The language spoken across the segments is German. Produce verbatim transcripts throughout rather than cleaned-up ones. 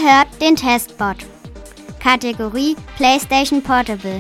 hört den Testbot. Kategorie PlayStation Portable.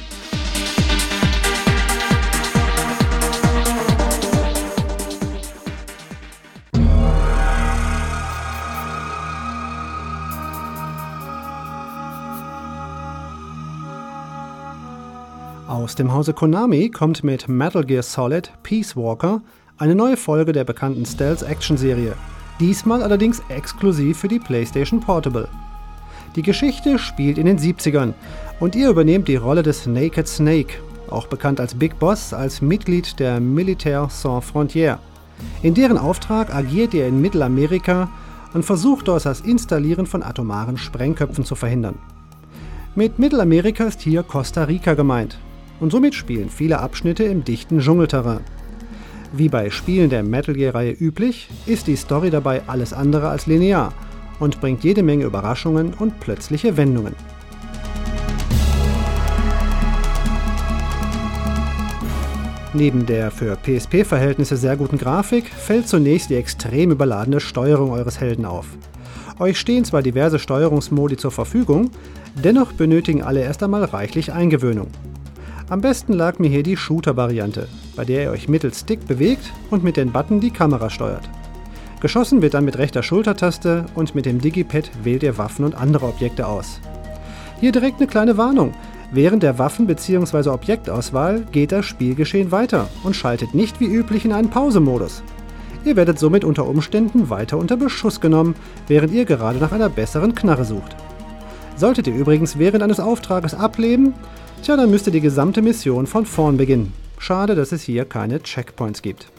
Aus dem Hause Konami kommt mit Metal Gear Solid Peace Walker eine neue Folge der bekannten Stealth-Action-Serie, diesmal allerdings exklusiv für die PlayStation Portable. Die Geschichte spielt in den siebzigern und ihr übernehmt die Rolle des Naked Snake, auch bekannt als Big Boss, als Mitglied der Militaires Sans Frontières. In deren Auftrag agiert ihr in Mittelamerika und versucht dort das Installieren von atomaren Sprengköpfen zu verhindern. Mit Mittelamerika ist hier Costa Rica gemeint. Und somit spielen viele Abschnitte im dichten Dschungelterrain. Wie bei Spielen der Metal Gear-Reihe üblich, ist die Story dabei alles andere als linear und bringt jede Menge Überraschungen und plötzliche Wendungen. Neben der für P S P-Verhältnisse sehr guten Grafik fällt zunächst die extrem überladene Steuerung eures Helden auf. Euch stehen zwar diverse Steuerungsmodi zur Verfügung, dennoch benötigen alle erst einmal reichlich Eingewöhnung. Am besten lag mir hier die Shooter-Variante, bei der ihr euch mittels Stick bewegt und mit den Button die Kamera steuert. Geschossen wird dann mit rechter Schultertaste und mit dem Digipad wählt ihr Waffen und andere Objekte aus. Hier direkt eine kleine Warnung: Während der Waffen- bzw. Objektauswahl geht das Spielgeschehen weiter und schaltet nicht wie üblich in einen Pause-Modus. Ihr werdet somit unter Umständen weiter unter Beschuss genommen, während ihr gerade nach einer besseren Knarre sucht. Solltet ihr übrigens während eines Auftrages ableben, tja, dann müsst ihr die gesamte Mission von vorn beginnen. Schade, dass es hier keine Checkpoints gibt.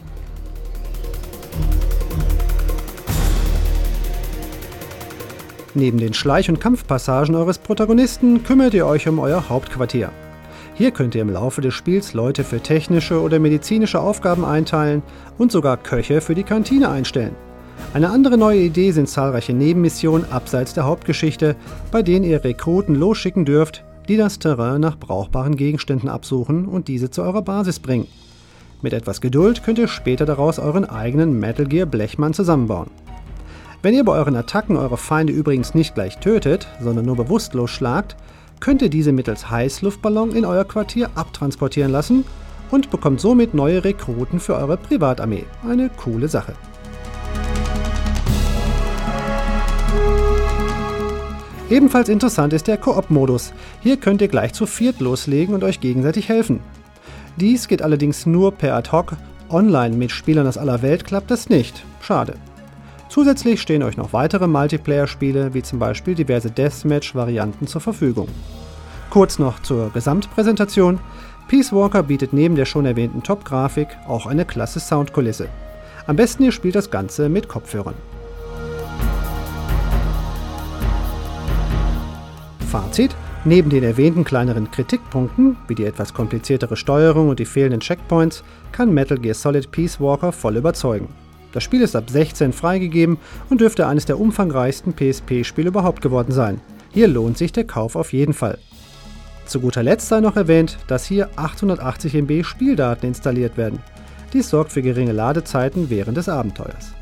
Neben den Schleich- und Kampfpassagen eures Protagonisten kümmert ihr euch um euer Hauptquartier. Hier könnt ihr im Laufe des Spiels Leute für technische oder medizinische Aufgaben einteilen und sogar Köche für die Kantine einstellen. Eine andere neue Idee sind zahlreiche Nebenmissionen abseits der Hauptgeschichte, bei denen ihr Rekruten losschicken dürft, die das Terrain nach brauchbaren Gegenständen absuchen und diese zu eurer Basis bringen. Mit etwas Geduld könnt ihr später daraus euren eigenen Metal Gear Blechmann zusammenbauen. Wenn ihr bei euren Attacken eure Feinde übrigens nicht gleich tötet, sondern nur bewusstlos schlagt, könnt ihr diese mittels Heißluftballon in euer Quartier abtransportieren lassen und bekommt somit neue Rekruten für eure Privatarmee. Eine coole Sache. Ebenfalls interessant ist der Koop-Modus. Hier könnt ihr gleich zu viert loslegen und euch gegenseitig helfen. Dies geht allerdings nur per Ad-Hoc, online mit Spielern aus aller Welt klappt das nicht. Schade. Zusätzlich stehen euch noch weitere Multiplayer-Spiele, wie zum Beispiel diverse Deathmatch-Varianten zur Verfügung. Kurz noch zur Gesamtpräsentation. Peace Walker bietet neben der schon erwähnten Top-Grafik auch eine klasse Soundkulisse. Am besten ihr spielt das Ganze mit Kopfhörern. Fazit: Neben den erwähnten kleineren Kritikpunkten, wie die etwas kompliziertere Steuerung und die fehlenden Checkpoints, kann Metal Gear Solid Peace Walker voll überzeugen. Das Spiel ist ab sechzehn freigegeben und dürfte eines der umfangreichsten P S P-Spiele überhaupt geworden sein. Hier lohnt sich der Kauf auf jeden Fall. Zu guter Letzt sei noch erwähnt, dass hier achthundertachtzig Megabyte Spieldaten installiert werden. Dies sorgt für geringe Ladezeiten während des Abenteuers.